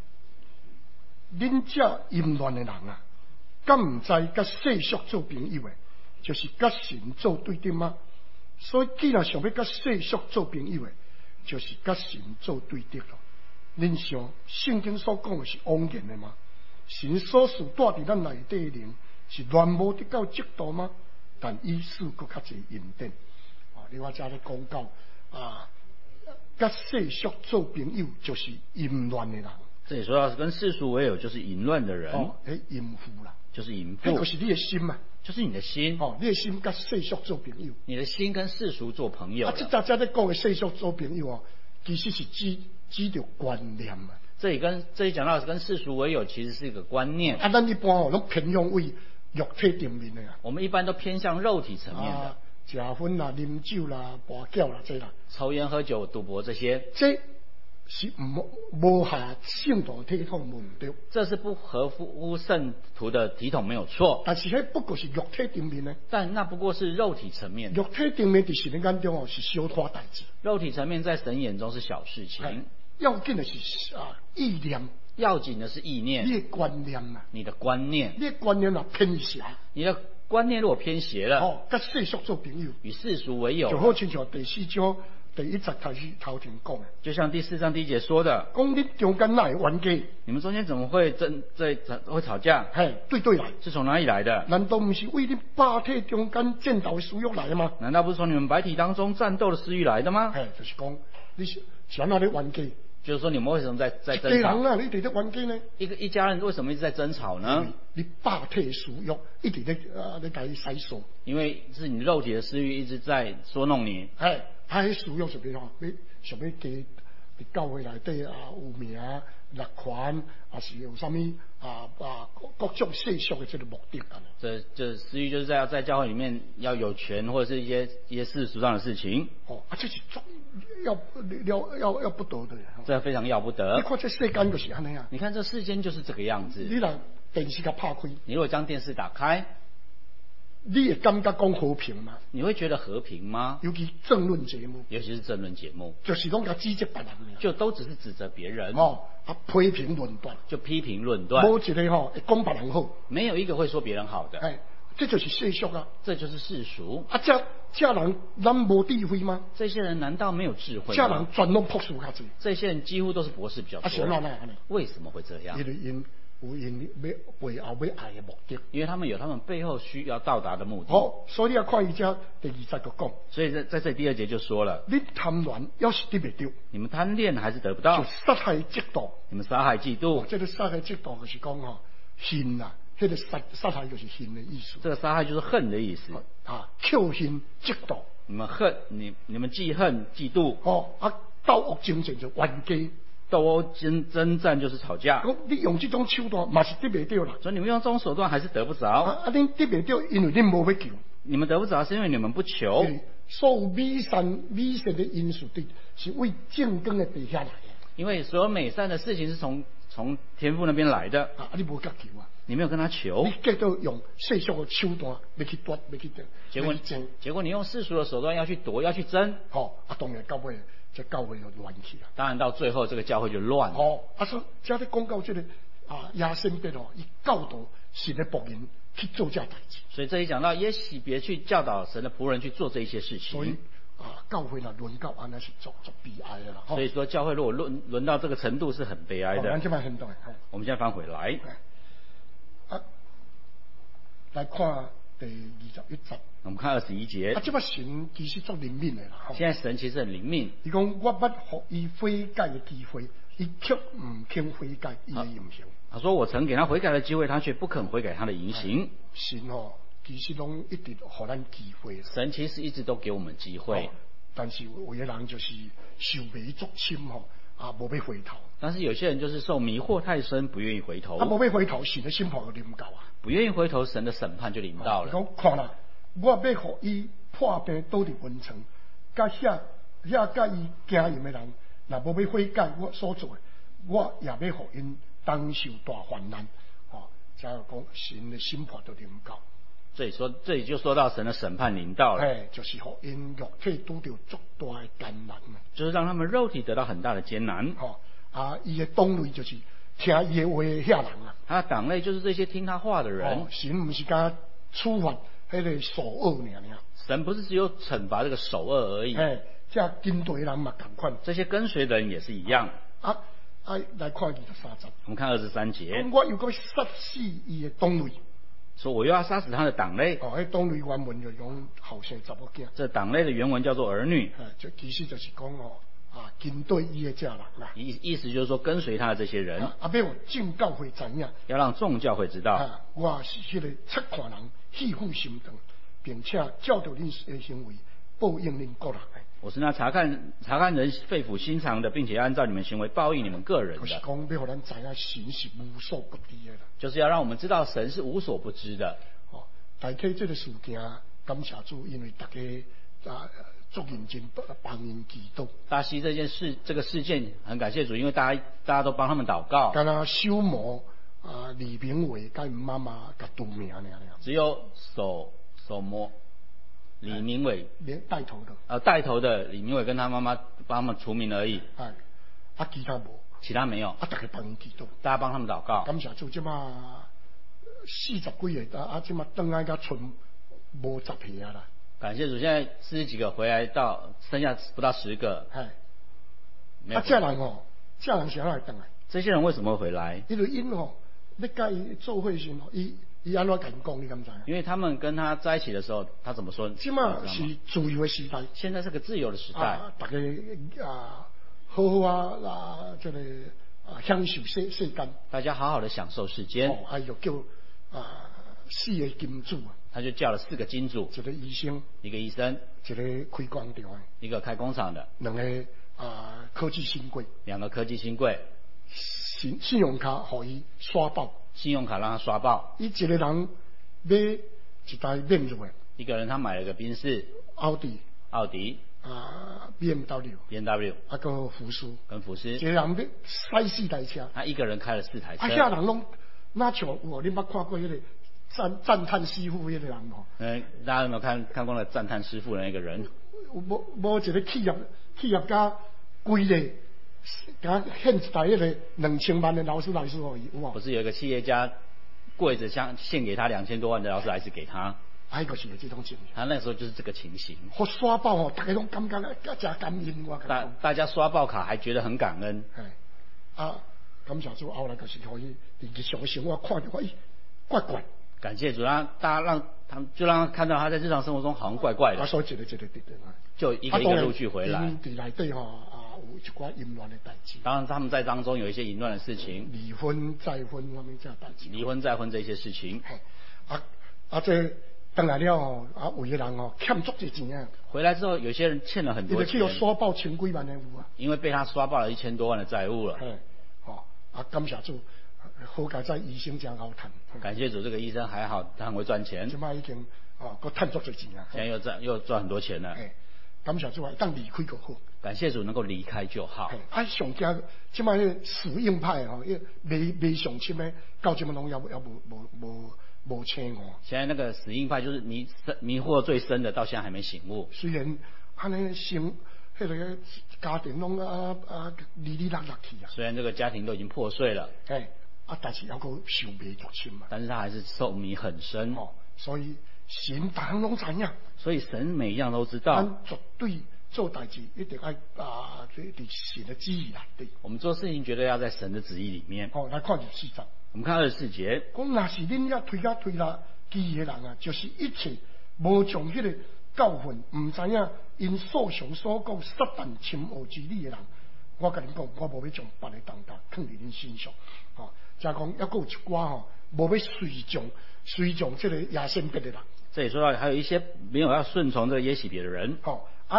恁这淫乱的人啊，敢唔知甲世俗做朋友的，就是甲神做对敌吗？所以既然想要甲世俗做朋友的，就是甲神做对敌咯。恁想圣经所讲的是枉然的吗？神所赐带伫咱内底的灵是乱无得到极度吗？但意思搁较侪引典。另外，遮咧讲到甲世俗做朋友就是淫乱的人。 这里说到跟世俗为友就是淫乱的人。 淫妇啦， 就是淫妇。 那就是你的心嘛。 就是你的心。 你的心跟世俗做朋友。 你的心跟世俗做朋友。 这在讲的世俗做朋友其实是指着观念嘛。这里讲到跟世俗为友，其实是一个观念。 咱一般拢偏向为肉体层面的。我们一般都偏向肉体层面的。 食薰啦、啉酒啦、跋筊啦，这啦。 抽烟、喝酒、赌博这些。 这是无下圣徒体统无唔对， 这是不合乎圣徒的体统没有错。 但是迄不过是肉体层面呢？ 但那不过是肉体层面。 肉体层面在神的眼中是小拖代志。 肉体层面在神眼中是小事情。 要紧的是意念。 要紧的是意念。 你的观念啊。 你的观念。 你的观念啊偏邪。 你的观念如果偏邪了， 跟世俗做朋友， 与世俗为友， 就好亲像第4章第1节头前讲的， 就像第4章第1节说的， 讲你中间哪会冤家？ 你们中间怎么会会吵架？ 对来， 是从哪里来的？ 难道不是为你百体中间战斗的私欲来的吗？ 难道不是从你们百体当中战斗的私欲来的吗？ 就是讲你是哪里冤家？ 就是说你们为什么在争吵？ 一家人啊，你一直在冤家呢？ 一家人为什么一直在争吵呢？ 你百体私欲一直在甲伊塞索。 因为是你肉体的私欲一直在捉弄你。 迄私欲是咩吼？你想要加伫教会内底有名、立权，是有啥物各种世俗的这个目的啊？ 这私欲就是在教会里面要有权，或者是一些世俗上的事情。 这是要不得的。 这非常要不得。 你看这世间就是安尼啊！ 你看这世间就是这个样子。 你若电视甲拍开， 你如果将电视打开， 你会感觉讲和平吗？ 你会觉得和平吗？ 尤其政论节目，就是拢甲指责别人， 就都只是指责别人。 批评论断， 就批评论断。 无一个会讲别人好， 没有一个会说别人好的。 这就是世俗啊！ 这就是世俗。 这人咱无智慧吗？ 这些人难道没有智慧吗？ 这人全拢博士较济。 这些人几乎都是博士比较多。为什么会这样？ 因背后要爱的目的， 因为他们有他们背后需要到达的目的。 所以你要看伊这第2节就讲。 所以在这第2节就说了： 你贪恋要是得不到， 你们贪恋还是得不到， 就杀害嫉妒。 你们杀害嫉妒。 这个杀害嫉妒就是讲恨啊，这个杀害就是恨的意思。 这个杀害就是恨的意思。 扣恨嫉妒。 你们恨你们记恨嫉妒。 斗恶争战就冤家。 斗殴征战就是吵架。 你用这种手段嘛是得不到啦。 所以你们用这种手段还是得不着。 恁得不到，因为恁无要求。 你们得不着是因为你们不求。 所有美善的因素是为正根的地下来的。 因为所有美善的事情是从天父那边来的。 你无甲求啊？ 你没有跟他求。 你继续用世俗的手段要去夺，要去争。 结果你用世俗的手段要去夺，要去争。 当然到尾。这教会就乱起了， 当然到最后这个教会就乱了。 说这里讲到这个亚圣别伊教导神的仆人去做这代志。 所以这里讲到耶洗别去教导神的仆人去做这一些事情。 所以教会呢沦到安那是做悲哀的啦。 所以说教会如果沦到这个程度是很悲哀的。我们现在翻回来， 来看第21节。 我们看21节。 这把神其实做灵敏的啦。 现在神其实很灵敏。 伊讲我捌予伊悔改的机会，伊却唔肯悔改伊的言行。 他说我曾给他悔改的机会，他却不肯悔改他的言行。 神其实拢一直予咱机会。 神其实一直都给我们机会。 但是有的人就是受迷作深吼，无要回头。 但是有些人就是受迷惑太深，不愿意回头。 无要回头，神的审判就临到啊。 不愿意回头，神的审判就临到了。 讲看啦，我要互伊破病倒伫温床，甲遐甲伊惊淫的人，若无要悔改我所做的，我也要互因当受大患难。才有讲神的审判就临到。 这里就说到神的审判临到了， 就是互因肉体拄到足大的艰难嘛， 就是让他们肉体得到很大的艰难。 伊的党类就是听伊的话的遐人啊。 他的党类就是这些听他话的人。 神不是敢处罚迄个首恶尔。 神不是只有惩罚这个首恶而已。 这跟随人嘛同款， 这些跟随的人也是一样。 来看23节。 我们看23节。 我又要杀死伊的党类。 说我又要杀死他的党类。 迄党类原文就讲后生查某囝。 这党类的原文叫做儿女。 其实就是讲跟对伊的这人啦。 意思就是说跟随他的这些人。 要众教会知影。 要让众教会知道。 我是迄个察看人肺腑心肠，并且照着恁的行为报应恁个人。 我是那查看人肺腑心肠的，并且按照你们行为报应你们个人的。 就是讲要互咱知影神是无所不知的啦。 就是要让我们知道神是无所不知的。 大体这个事件，感谢主，因为大家足认真帮因祈祷。大溪这个事件很感谢主，因为大家都帮他们祷告。 敢若修魔李明伟甲因妈妈甲除名尔。 只有手魔。李明伟带头的， 带头的李明伟跟他妈妈帮他们除名而已。 其他没有。大家帮因祈祷， 大家帮他们祷告。 感谢主，即马40几个，即马转来甲剩无10个啦。 感谢主，现在40几个回来到剩下不到10个。 这人是哪会转来？ 这些人为什么会回来？ 因为要甲伊做伙时，伊安怎甲因讲？你敢知？ 因为他们跟他在一起的时候，他怎么说？ 即马是自由的时代， 现在是个自由的时代。 大家好好这个享受世间。大家好好的享受世间。 又叫4个金主。 他就叫了4个金主， 一个医生， 一个开工厂的， 一个开工厂的 ，2个科技新贵 ，2个科技新贵， 信用卡互伊刷爆， 信用卡让他刷爆。 一个人买一台面入的， 一个人他买了个宾士、奥迪，BMW， 跟福斯，一个人要开4台车， 他一个人开了4台车。 遐人拢哪像你捌看过迄个？赞叹师傅那个人大家有没有看过那赞叹师傅的那个人？ 无一个企业家规个，甲献一台那个2000万的劳斯莱斯而已，有无？ 不是有一个企业家跪着献给他2000多万的劳斯莱斯给他？ 就是这种情形。 他那时候就是这个情形。 我刷爆大家都感觉真感恩我。 大家刷爆卡还觉得很感恩。 感谢主，后来就是可以日常生活看到怪怪。 感谢主，让他看到他在日常生活中好像怪怪的。 所以就一个陆续回来。 有一寡淫乱的代志。 当然，他们在当中有一些淫乱的事情。 离婚、再婚那边这代志。 离婚、再婚这些事情。 这等来了有些人欠足这钱啊。回来之后，有些人欠了很多钱。 因为去刷爆10几万的有啊。 因为被他刷爆了1000多万的债务了。 感谢主。好在在医生真好赚。 感谢主，这个医生还好，他很会赚钱。 现在已经够赚足多钱啊！ 现在又赚很多钱了。 感谢主，当离开就好。 感谢主能够离开就好。 上家即摆死硬派未上深的，到即摆拢也无清哦。 现在那个死硬派就是迷惑最深的，到现在还没醒悟。 虽然安尼迄个家庭拢离落去啊。 虽然这个家庭都已经破碎了。 但是还阁受迷足深嘛。 但是他还是受迷很深。 所以神大项拢知影。 所以神每一样都知道。 咱绝对做代志一定要在神的旨意内底。 我们做事情绝对要在神的旨意里面。 来看24章。 我们看24节。 讲若是恁遐推拉基的人啊，就是一切无从迄个教训，唔知影因所上所讲撒旦侵恶之理的人，我甲恁讲，我无要将别个重担放伫恁身上。再讲，还有一寡无要随从这个亚先别的人。 这里说到还有一些没有要顺从这个耶洗别的人。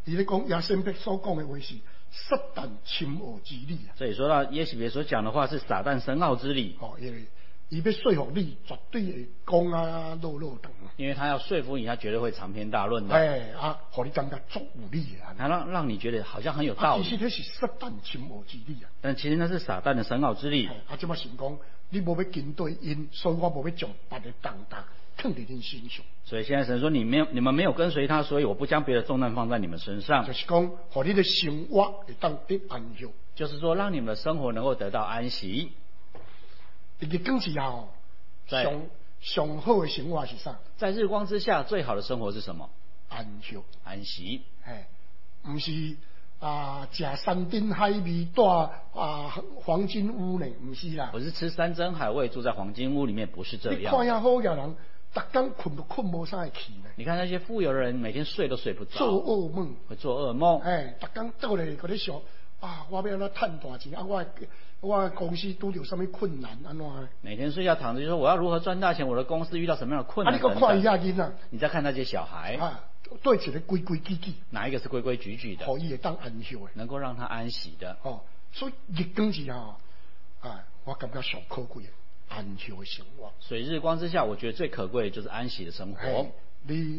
伊咧讲亚圣别所讲的话是撒旦深奥之理啊。 这里说到耶洗别所讲的话是撒旦深奥之理。 因为伊要说服你，绝对会讲啊落长。 因为他要说服你，他绝对会长篇大论的。 互你感觉足有理啊。 他让你觉得好像很有道理。 其实那是撒旦深奥之理啊。 但其实那是撒旦的深奥之理。 即摆想讲，你无要跟对因，所以我无要将别个重担放在恁身上。 所以现在神说你们没有跟随他，所以我不将别的重担放在你们身上。 就是讲，互你的生活会当得安息。 就是说，让你们的生活能够得到安息。 日光之下，上好的生活是啥？ 在日光之下，最好的生活是什么？ 安息。 安息。 不是吃山珍海味，住黄金屋呢？不是啦。 不是吃山珍海味，住在黄金屋里面，不是这样。 你看遐好嘅人，逐天困无啥会去呢？ 你看那些富有的人，每天睡都睡不着， 做噩梦， 会做噩梦。 逐天倒来嗰啲想我要安怎赚大钱我公司拄着什么困难安怎？ 每天睡觉躺着就说我要如何赚大钱，我的公司遇到什么样的困难等等。 你看一下囡仔， 你再看那些小孩对一个规规矩矩， 哪一个是规规矩矩的？ 可以会当安息的， 能够让他安息的。 所以日光之下我感觉上可贵的安息的生活。 所以日光之下，我觉得最可贵的就是安息的生活。 你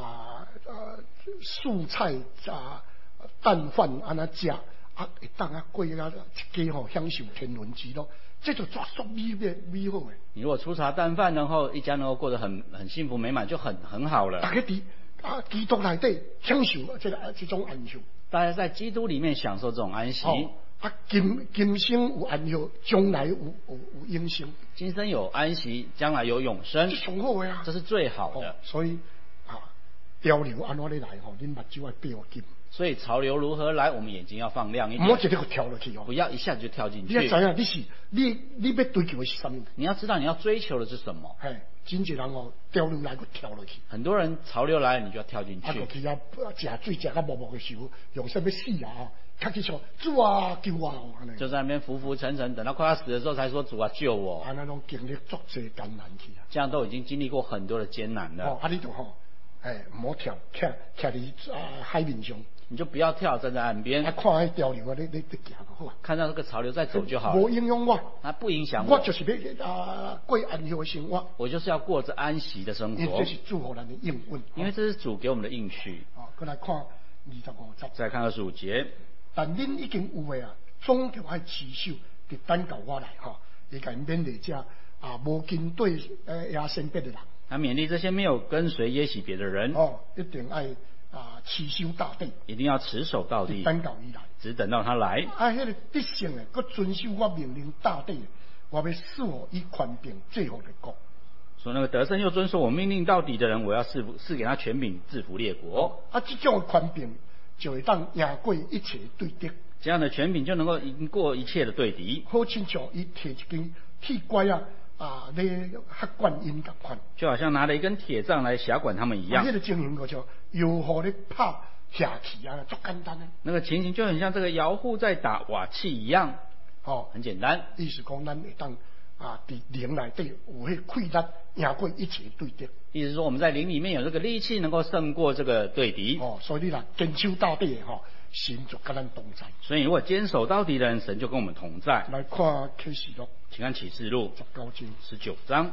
蔬菜淡饭安那食会当过一家享受天伦之乐，这就足足美好的。 你如果粗茶淡饭，然后一家能够过得很幸福美满，就很好了。 大家基督内底享受这种安息。 大家在基督里面享受这种安息。 今生有安息，将来有永生。 今生有安息，将来有永生。 这上好的这是最好的。 所以潮流安怎来恁目睭要闭紧。 所以潮流如何来，我们眼睛要放亮一点。 不要直接跳落去不要一下子就跳进去。 你要知影你要追求的是什么？ 你要知道你要追求的是什么。 真侪人潮流来，跳落去。 很多人潮流来，你就要跳进去。 去食水食到默默的时候，用什么死开始说主啊救我就在那边浮浮沉沉，等到快要死的时候才说主啊救我。 那种经历足侪艰难去这样都已经经历过很多的艰难了。 你就唔好跳，徛在海面上。 你就不要跳，站在岸边。 看迄潮流你行就好。 看到这个潮流再走就好了。 无影响我。 它不影响我。 我就是要过安息的生活。 我就是要过着安息的生活。 因为这是主给咱的应允。 因为这是主给我们的应许。 过来看25节。 再看25节。 但恁已经有的总就爱持守，就等到我来你甲勉励这无跟对亚圣别的人。 他勉励这些没有跟随耶洗别的人。 一定爱持守到底。 一定要持守到底。 等到伊来。 只等到他来。 迄个得胜的，佮遵守我命令到底的，我要赐我以权柄制服列国。 说那个得胜又遵守我命令到底的人，我要赐给他权柄制服列国。 这种权柄就会当赢过一切对敌。 这样的权柄就能够赢过一切的对敌。 好亲像伊摕一根铁拐咧吓管因共款。 就好像拿了一根铁杖来辖管他们一样。 那个情形叫摇号咧拍下棋足简单的。 那个情形就很像这个摇户在打瓦器一样。很简单。 意思讲，咱会当伫灵内底有迄气力赢过一切对敌。 意思说我们在灵里面有这个力气，能够胜过这个对敌。 所以你若坚守到底的神就跟咱同在。 所以如果坚守到底的人，神就跟我们同在。 来看启示录， 请看启示录19章。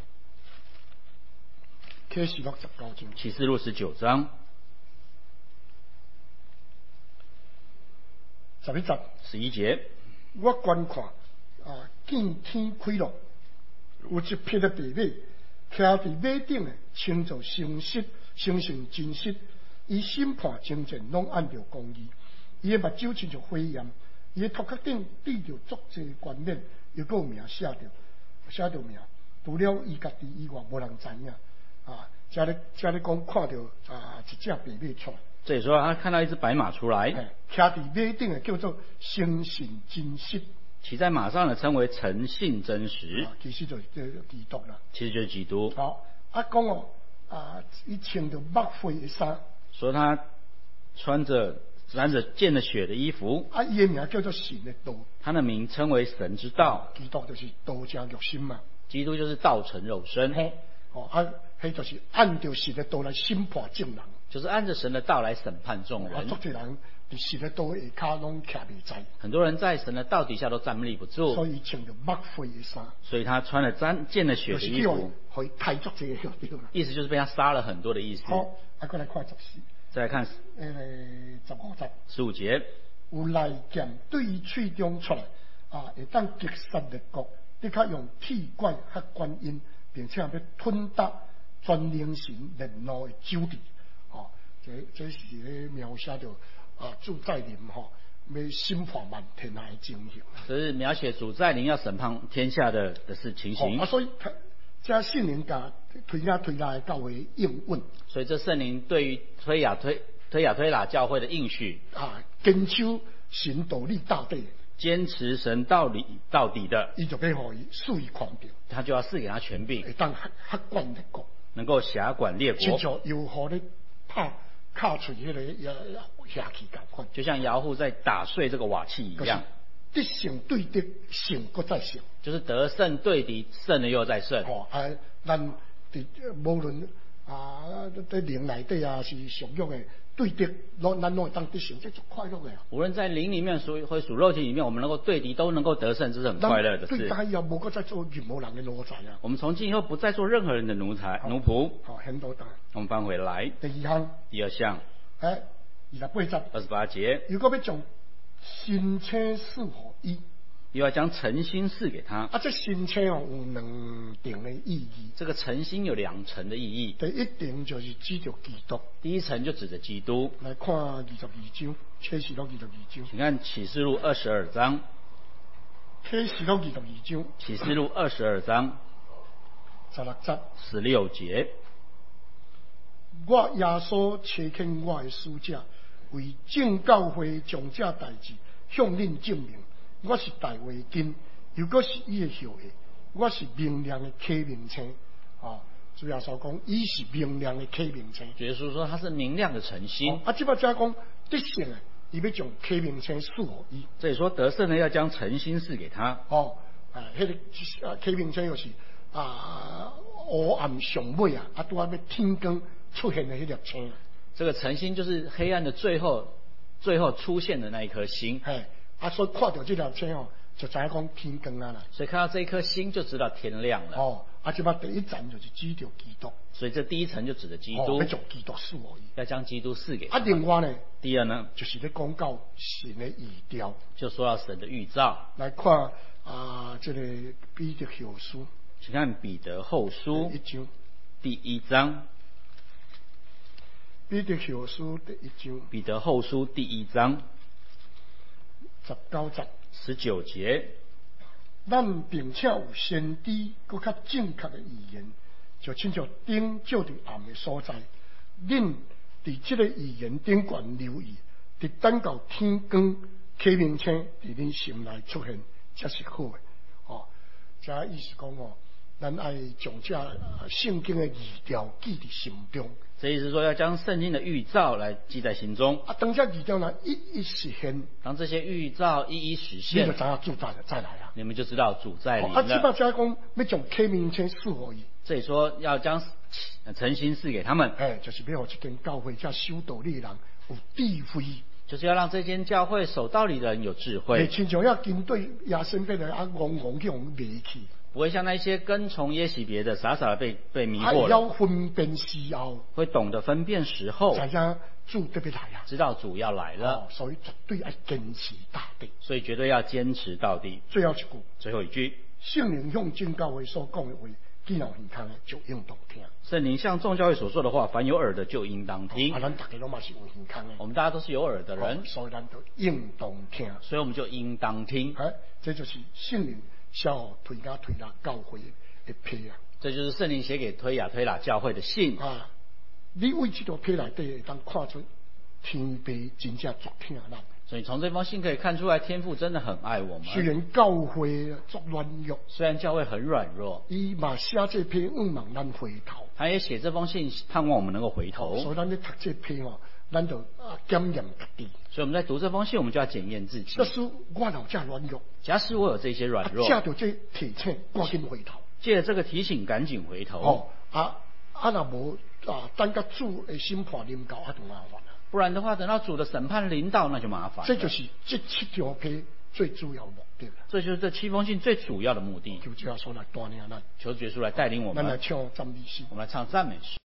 启示录19章。启示录19章。11节。 我观看见天开了，有一匹的白马，徛伫马顶的，称作诚实、诚信、真实。伊审判征战，拢按照公义。伊的目睭亲像火焰，伊的头壳顶戴着足侪冠冕，又有名写着名。除了伊家己以外，无人知影。这里讲看到一只白马出来。 这里说他看到一只白马出来， 徛伫马顶的叫做诚信真实。 骑在马上的称为诚信真实。 其实就是基督啦。 其实就是基督。 讲伊穿着墨灰的衫。 说他穿着溅了血的衣服。 伊的名叫做神的道。 他的名称为神之道。 基督就是道成肉身嘛。 基督就是道成肉身。 迄就是按照神的道来审判众人。 就是按着神的道来审判众人。 足多人伫神的道下骹拢徛袂在， 很多人在神的道底下都站立不住， 所以穿着墨灰的衫， 所以他穿了溅了血的衣服， 可以太足这个对了。 意思就是被他杀了很多的意思。 好，再来看14， 再来看15节， 有利剑对于喙中出来，会当击杀列国，的确用铁拐和观音，并且要吞达全能神烈怒的酒地。这是咧描写着主再临要审判万天下的情形。 这是描写主再临要审判天下的情形。 所以这圣灵甲推拉的教会应允。 所以这圣灵对于推雅推拉教会的应许坚守神道理到底， 坚持神道理到底的， 伊就要互伊赐予权柄， 他就要赐给他权柄， 会当辖管列国， 能够辖管列国， 亲像又互你拍卡出迄个下气共款， 就像姚户在打碎这个瓦器一样。 得胜对敌，胜搁再胜， 就是得胜对敌，胜了又再胜。 咱无论在灵内底是属肉的对敌，咱拢会当得胜，这就快乐的。 无论在灵里面或属肉体里面，我们能够对敌都能够得胜，这是很快乐的事。 对，以后无搁再做任何人的奴才啊。 我们从今以后不再做任何人的奴仆。 好，很多单。我们翻回来。第二项。28节。 如果要将新车赐予伊， 又要将诚心赐给他。 这新车有2层的意义。 这个诚心有2层的意义。 第一层就是指着基督。 第一层就指着基督。 来看22章，启示录22章。 请看启示录22章。 启示录22章。 启示录22章。16节。 我耶稣差遣我的使者，为正教会将这代志向恁证明。我是大卫根，如果是伊的后裔，我是明亮的启明星。主耶稣讲，伊是明亮的启明星。 耶稣说他是明亮的晨星。 这摆再讲得胜啊，伊要将启明星赐予伊。 这里说得胜呢，要将晨星赐给他。 迄个启明星又是黑暗上尾拄要天光出现的迄粒星。 这个晨星就是黑暗的最后出现的那一颗星。 所以看到这条星就知影讲天光啦。 所以看到这一颗星就知道天亮了。 这摆第一站就是指着基督。 所以这第一层就指着基督。 要将基督赐予伊。 要将基督赐给他。 另外呢， 第二呢， 就是咧讲到神的预兆。 就说到神的预兆。 来看这个彼得后书。 请看彼得后书第1章。 彼得后书第1章。 彼得后书第1章。19节。 咱并且有先知搁较正确的预言，就亲像灯照伫暗的所在。恁伫这个预言顶悬留意，直等到天光启明星伫恁心内出现，才是好的。这意思讲咱爱将这圣经的预兆记伫心中。 这意思说要将圣经的预兆来记在心中。 当这预兆呢一一实现， 当这些预兆一一实现， 你就知道主再来了。 你们就知道主再临了。 这摆讲要将启明星赐予伊。 这里说要将诚心赐给他们。 就是要让这间教会这守道理的人有智慧。 就是要让这间教会守道理的人有智慧。 亲像要跟对亚身边的戆去迷去。 不会像那些跟从耶洗别的傻傻的被迷惑了。 要分辨时候， 会懂得分辨时候。 知影主特别来啊， 知道主要来了。 所以绝对要坚持到底。 所以绝对要坚持到底。 最后一句，圣灵向正教会所讲的话，既然耳康的就应当听。 圣灵向众教会所说的话，凡有耳的就应当听。 咱大家都嘛是有耳康的。 我们大家都是有耳的人， 所以咱就应当听。 所以我们就应当听。 这就是圣灵写给推拉教会的批啊。 这就是圣灵写给推拉教会的信。 你为这条批内底当看出天父真正足疼咱。 所以从这封信可以看出来，天父真的很爱我们。 虽然教会足软弱， 虽然教会很软弱， 伊嘛写这篇望咱回头。 他也写这封信，盼望我们能够回头。 所以咱咧读这篇咱就检验家己。 所以我们在读这封信，我们就要检验自己。 假使我有这软弱， 假使我有这些软弱， 借着这提醒，赶紧回头。 借着这个提醒，赶紧回头。 啊，若无等到主的审判临到，就麻烦了。 不然的话，等到主的审判临到，那就麻烦了。 这就是这7条批最主要的目的了。 这就是这7封信最主要的目的。 求主耶稣来带领咱， 求主耶稣来带领我们。 咱来唱赞美诗， 我们来唱赞美诗。